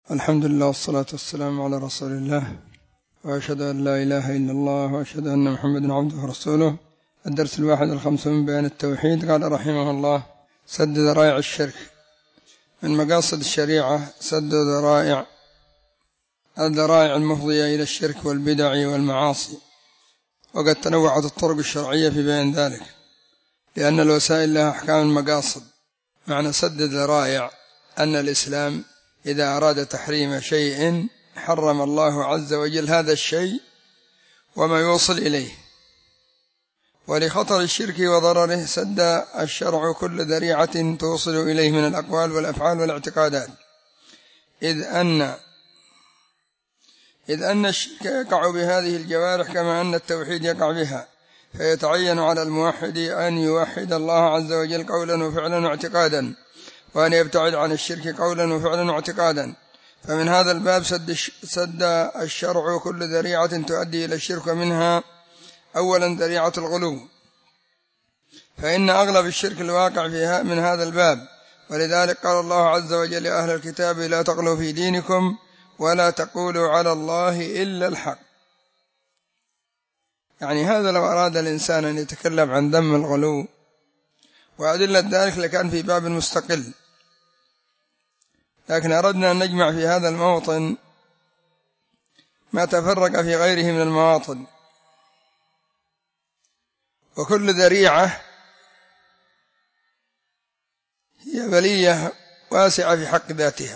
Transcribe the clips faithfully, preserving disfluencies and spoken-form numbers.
الحمد لله والصلاة والسلام على رسول الله، وأشهد أن لا إله إلا الله، وأشهد أن محمدا عبده ورسوله. الدرس الواحد الخمسون من بيان التوحيد. قال رحمه الله: سد ذرائع الشرك. من مقاصد الشريعة سد ذرائع الذرائع المفضية إلى الشرك والبدع والمعاصي، وقد تنوعت الطرق الشرعية في بيان ذلك، لأن الوسائل لها أحكام المقاصد. معنى سد الذرائع أن الإسلام إذا أراد تحريم شيء حرم الله عز وجل هذا الشيء وما يوصل إليه. ولخطر الشرك وضرره سد الشرع كل ذريعة توصل إليه من الأقوال والأفعال والاعتقادات، إذ أن إذ أن الشرك يقع بهذه الجوارح كما أن التوحيد يقع بها، فيتعين على الموحد أن يوحد الله عز وجل قولا وفعلا واعتقادا، وأن يبتعد عن الشرك قولا وفعلا واعتقادا. فمن هذا الباب سد, سد الشرع كل ذريعة تؤدي إلى الشرك، منها أولا ذريعة الغلو، فإن أغلب الشرك الواقع فيها من هذا الباب. ولذلك قال الله عز وجل: يا أهل الكتاب لا تغلوا في دينكم ولا تقولوا على الله إلا الحق. يعني هذا لو أراد الإنسان أن يتكلم عن ذم الغلو وأدلة ذلك لكان في باب مستقل، لكن أردنا أن نجمع في هذا الموطن ما تفرق في غيره من المواطن. وكل ذريعة هي بلية واسعة في حق ذاتها،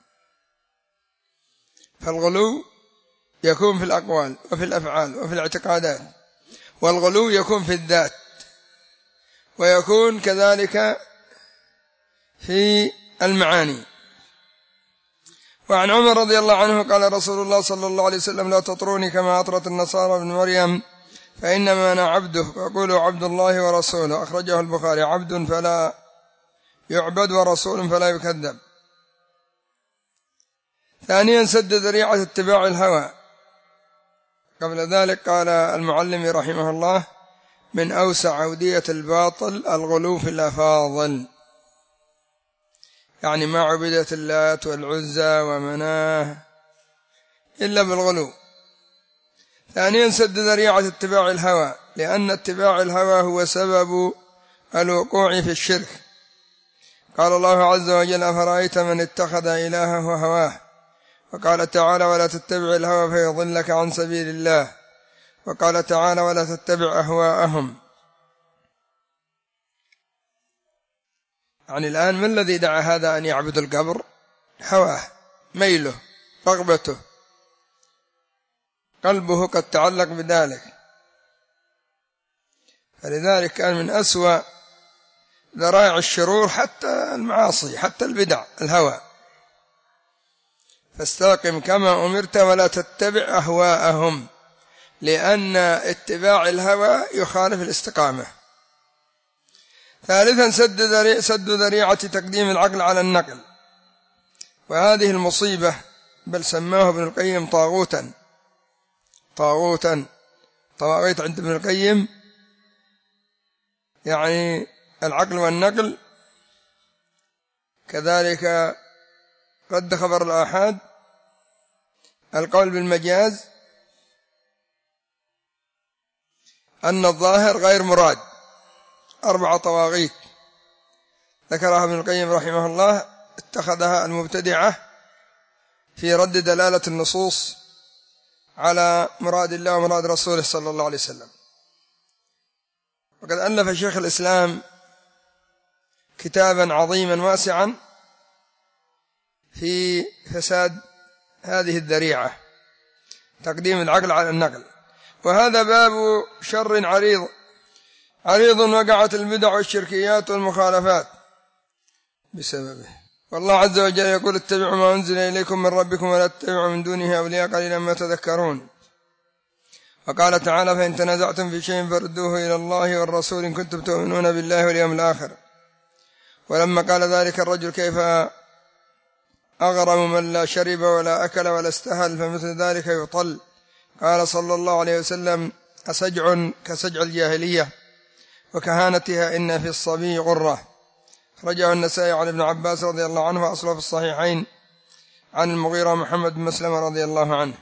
فالغلو يكون في الأقوال وفي الأفعال وفي الاعتقادات، والغلو يكون في الذات، ويكون كذلك في المعاني. وعن عمر رضي الله عنه قال رسول الله صلى الله عليه وسلم: لا تطروني كما أطرت النصارى ابن مريم، فإنما أنا عبده فقولوا عبد الله ورسوله. أخرجه البخاري. عبد فلا يعبد ورسول فلا يكذب. ثانيا سد ذريعة اتباع الهوى. قبل ذلك قال المعلم رحمه الله: من أوسع أودية الباطل الغلو في الأفاضل، يعني ما عبدت اللات والعزى ومناه إلا بالغلو. ثانيا سد ذريعة اتباع الهوى، لأن اتباع الهوى هو سبب الوقوع في الشرك. قال الله عز وجل: أفرأيت من اتخذ إلهه هواه. وقال تعالى: ولا تتبع الهوى فيضلك عن سبيل الله. وقال تعالى: ولا تتبع أهواءهم. يعني الآن من الذي دعا هذا أن يعبد القبر؟ هواه، ميله، رغبته، قلبه قد تعلق بذلك. فلذلك كان من أسوأ ذرائع الشرور حتى المعاصي، حتى البدع، الهوى. فاستقم كما أمرت ولا تتبع أهواءهم، لأن اتباع الهوى يخالف الاستقامة. ثالثا سد ذريعة, سد ذريعة تقديم العقل على النقل، وهذه المصيبة بل سماه ابن القيم طاغوتا. طاغوتا طواغيت عند ابن القيم يعني العقل والنقل، كذلك رد خبر الآحاد، القول بالمجاز، أن الظاهر غير مراد. أربع طواغيت ذكرها ابن القيم رحمه الله، اتخذها المبتدعة في رد دلالة النصوص على مراد الله ومراد رسوله صلى الله عليه وسلم. وقد ألف شيخ الإسلام كتابا عظيما واسعا في فساد هذه الذريعة، تقديم العقل على النقل. وهذا باب شر عريض عريض وقعت البدع والشركيات والمخالفات بسببه. والله عز وجل يقول: اتبعوا ما أنزل إليكم من ربكم ولا تتبعوا من دونه أولياء قليلا ما تذكرون. وقال تعالى: فإن تنازعتم في شيء فردوه إلى الله والرسول إن كنتم تؤمنون بالله واليوم الآخر. ولما قال ذلك الرجل: كيف أغرم من لا شرب ولا أكل ولا استهل فمثل ذلك يطل، قال صلى الله عليه وسلم: أسجع كسجع الجاهلية وكهانتها إن في الصبي غرة. رجع النسائي عن ابن عباس رضي الله عنه وأصله في الصحيحين عن المغيرة محمد بن مسلمة رضي الله عنه.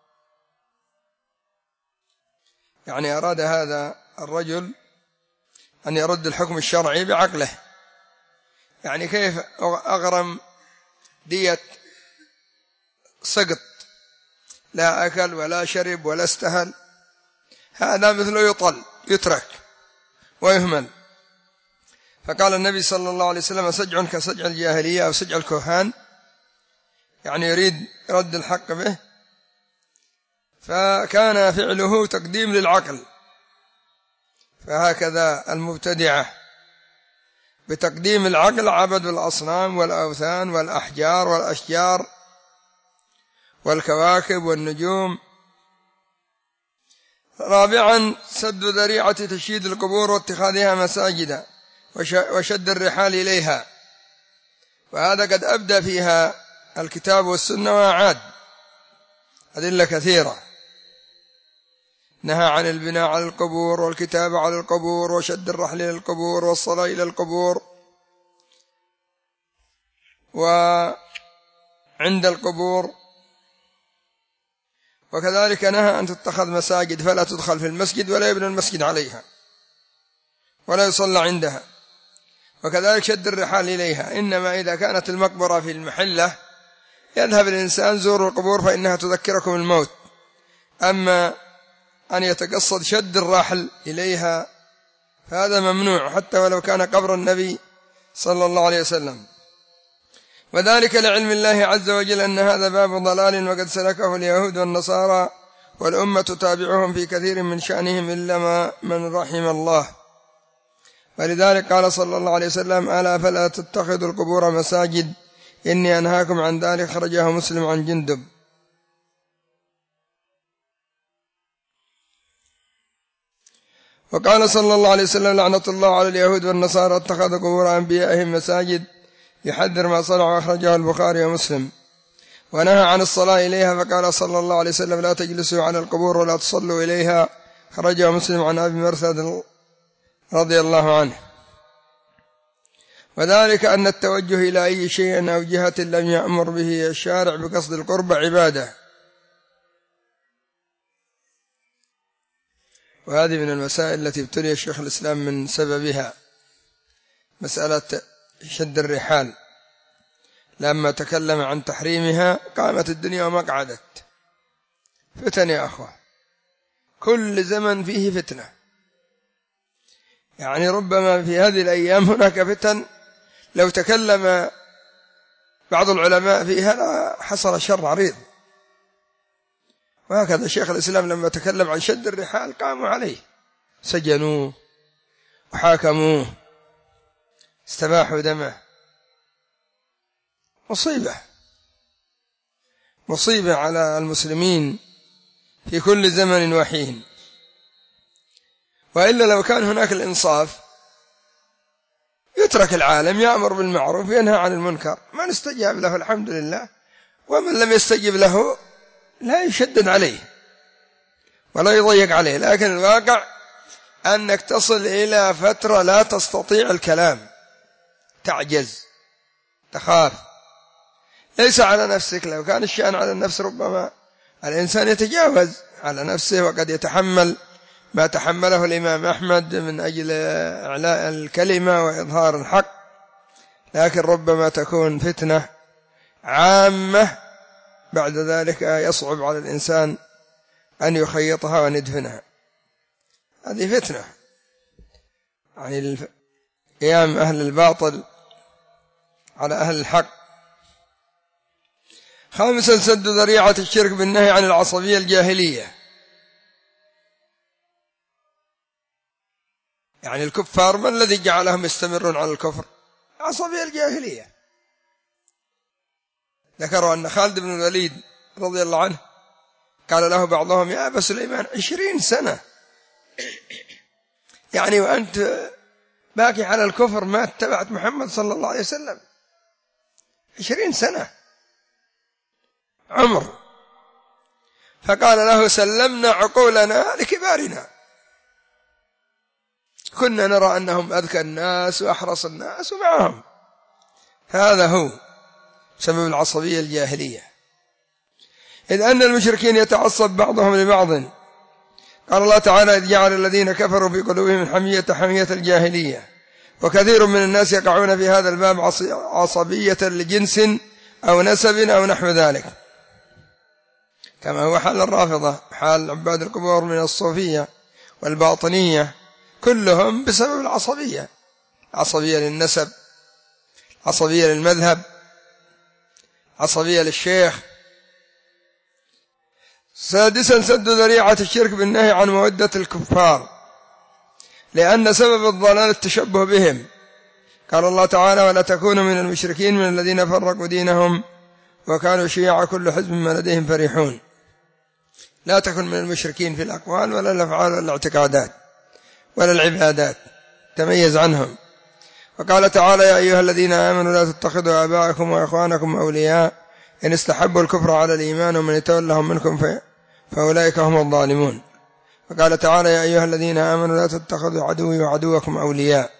يعني أراد هذا الرجل أن يرد الحكم الشرعي بعقله، يعني كيف أغرم دية سقط لا أكل ولا شرب ولا استهل، هذا مثله يطل يترك ويهمل. فقال النبي صلى الله عليه وسلم سجع كسجع الجاهلية أو سجع الكهان، يعني يريد رد الحق به، فكان فعله تقديم للعقل. فهكذا المبتدعة بتقديم العقل عبدوا الأصنام والأوثان والأحجار والأشجار والكواكب والنجوم. رابعا سد ذريعة تشييد القبور واتخاذها مساجدا وشد الرحال إليها، وهذا قد أبدى فيها الكتاب والسنة وأعاد أدلة كثيرة، نهى عن البناء على القبور والكتاب على القبور وشد الرحل إلى القبور والصلاة إلى القبور وعند القبور، وكذلك نهى أن تتخذ مساجد، فلا تدخل في المسجد ولا يبنى المسجد عليها ولا يصلى عندها، وكذلك شد الرحال إليها. إنما إذا كانت المقبرة في المحلة يذهب الإنسان زوروا القبور فإنها تذكركم الموت، أما أن يتقصد شد الرحل إليها فهذا ممنوع حتى ولو كان قبر النبي صلى الله عليه وسلم. وذلك لعلم الله عز وجل أن هذا باب ضلال وقد سلكه اليهود والنصارى، والأمة تتابعهم في كثير من شأنهم إلا ما من رحم الله. ولذلك قال صلى الله عليه وسلم ألا فلا تتخذوا القبور مساجد إني أنهاكم عن ذلك، خرجه مسلم عن جندب. وقال صلى الله عليه وسلم لعنة الله على اليهود والنصارى اتخذوا قبور أنبيائهم مساجد، يحذر ما صنعوا، أخرجه البخاري ومسلم. ونهى عن الصلاة إليها فقال صلى الله عليه وسلم لا تجلسوا على القبور ولا تصلوا إليها، خرجه مسلم عن أبي مرثد رضي الله عنه. وذلك أن التوجه إلى أي شيء أو جهة لم يأمر به الشارع بقصد القرب عبادة، وهذه من المسائل التي ابتلي الشيخ الإسلام من سببها، مسألة شد الرحال. لما تكلم عن تحريمها قامت الدنيا وما قعدت. فتن يا أخوة، كل زمن فيه فتنة، يعني ربما في هذه الأيام هناك فتن لو تكلم بعض العلماء فيها حصل شر عريض. وهكذا شيخ الإسلام لما تكلم عن شد الرحال قاموا عليه، سجنوه وحاكموه، استباحوا دمه. مصيبة مصيبة على المسلمين في كل زمن وحين. وإلا لو كان هناك الإنصاف يترك العالم يأمر بالمعروف وينهى عن المنكر، ما نستجاب له الحمد لله، ومن لم يستجب له لا يشدد عليه ولا يضيق عليه. لكن الواقع أنك تصل إلى فترة لا تستطيع الكلام، تعجز، تخاف، ليس على نفسك. لو كان الشأن على النفس ربما الإنسان يتجاوز على نفسه وقد يتحمل ما تحمله الإمام أحمد من أجل إعلاء الكلمة وإظهار الحق، لكن ربما تكون فتنة عامة بعد ذلك يصعب على الإنسان أن يخيطها وندفنها. هذه فتنة، يعني قيام أهل الباطل على أهل الحق. خامسا سد ذريعة الشرك بالنهي عن العصبية الجاهلية، يعني الكفار ما الذي جعلهم يستمرون على الكفر؟ العصبية الجاهلية. ذكروا أن خالد بن الوليد رضي الله عنه قال له بعضهم يا أبا سليمان عشرين سنة يعني وأنت باقي على الكفر، ما اتبعت محمد صلى الله عليه وسلم، عشرين سنة عمر. فقال له سلمنا عقولنا لكبارنا، كنا نرى أنهم أذكى الناس وأحرص الناس ومعهم، هذا هو. سبب العصبية الجاهلية، إذ أن المشركين يتعصب بعضهم لبعض. قال الله تعالى: إذ جعل الذين كفروا في قلوبهم حمية حمية الجاهلية. وكثير من الناس يقعون في هذا الباب عصبية لجنس أو نسب أو نحو ذلك، كما هو حال الرافضة، حال عباد القبور من الصوفية والباطنية، كلهم بسبب العصبية، عصبية للنسب، عصبية للمذهب، عصبية للشيخ. سادسا سد ذريعة الشرك بالنهي عن مودة الكفار، لأن سبب الضلال التشبه بهم. قال الله تعالى: ولا تكونوا من المشركين من الذين فرقوا دينهم وكانوا شيعا كل حزب بما لديهم فرحون. لا تكن من المشركين في الأقوال ولا الأفعال ولا الاعتقادات ولا العبادات، تميز عنهم. وقال تعالى: يا أيها الذين آمنوا لا تتخذوا آباءكم وإخوانكم أولياء إن استحبوا الكفر على الإيمان ومن يتولهم منكم فأولئك هم الظالمون. وقال تعالى: يا أيها الذين آمنوا لا تتخذوا عدوي وعدوكم أولياء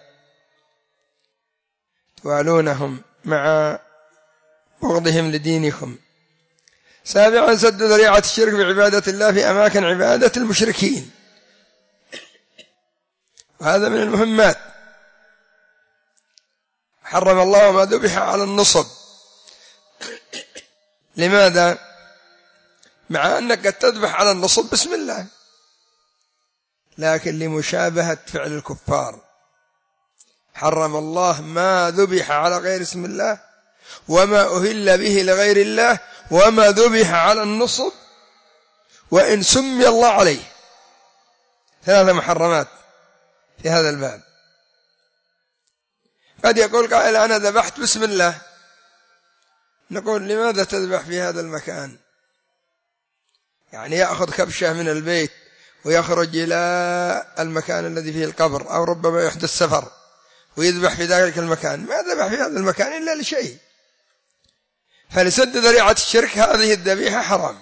توالونهم مع بغضهم لدينكم. سابعا سد ذريعة الشرك بعبادة الله في أماكن عبادة المشركين، وهذا من المهمات. حرم الله ما ذبح على النصب. لماذا؟ مع أنك قد تذبح على النصب بسم الله، لكن لمشابهة فعل الكفار حرم الله ما ذبح على غير اسم الله وما أهل به لغير الله وما ذبح على النصب وإن سمي الله عليه. ثلاثة محرمات في هذا الباب. قد يقول قائل: أنا ذبحت بسم الله. نقول: لماذا تذبح في هذا المكان؟ يعني يأخذ كبشة من البيت ويخرج إلى المكان الذي فيه القبر، أو ربما يحدث سفر ويذبح في ذلك المكان. ما ذبح في هذا المكان إلا لشيء. فلسد ذريعة الشرك هذه الذبيحة حرام.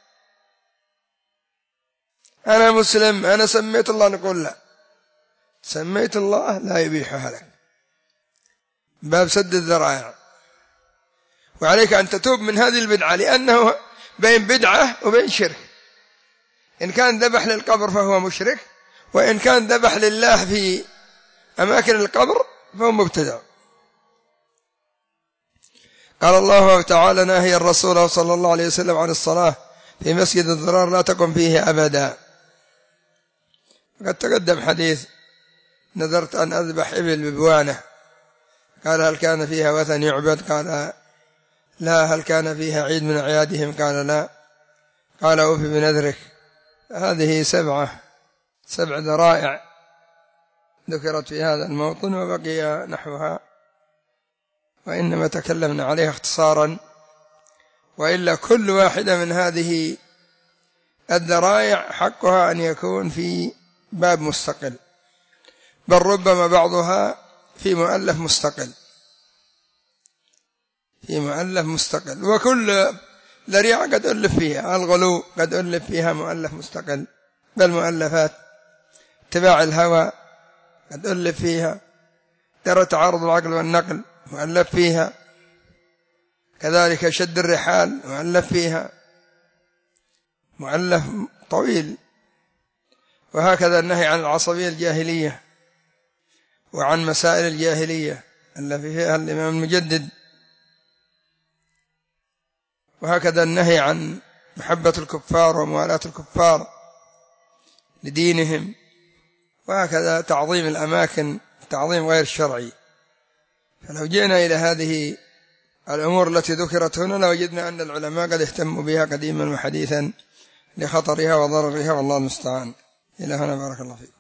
أنا مسلم، أنا سميت الله. نقول: لا، سميت الله لا يبيحها لك، باب سد الذرائع. وعليك أن تتوب من هذه البدعة، لأنه بين بدعة وبين شرك. إن كان ذبح للقبر فهو مشرك، وإن كان ذبح لله في أماكن القبر فهو مبتدع. قال الله تعالى ناهي الرسول صلى الله عليه وسلم عن الصلاة في مسجد الضرار لا تقم فيه أبدا. قد تقدم حديث: نذرت أن أذبح إبل ببوانة. قال: هل كان فيها وثن يعبد؟ قال: لا. هل كان فيها عيد من أعيادهم؟ قال: لا. قال: أوفي بنذرك. هذه سبعة سبع ذرائع ذكرت في هذا الموطن، وبقي نحوها، وإنما تكلمنا عليها اختصارا. وإلا كل واحدة من هذه الذرائع حقها أن يكون في باب مستقل، بل ربما بعضها في مؤلف مستقل في مؤلف مستقل وكل ذريعة قد ألف فيها. الغلو قد ألف فيها مؤلف مستقل، بل مؤلفات اتباع الهوى قد ألف فيها، ترى تعارض العقل والنقل مؤلف فيها، كذلك شد الرحال مؤلف فيها، مؤلف طويل. وهكذا النهي عن العصبية الجاهلية وعن مسائل الجاهلية التي فيها الإمام المجدد. وهكذا النهي عن محبة الكفار وموالاة الكفار لدينهم. وهكذا تعظيم الأماكن تعظيم غير شرعي. فلو جئنا إلى هذه الأمور التي ذكرت هنا لوجدنا أن العلماء قد اهتموا بها قديما وحديثا لخطرها وضررها، والله المستعان. إلى هنا، بارك الله فيكم.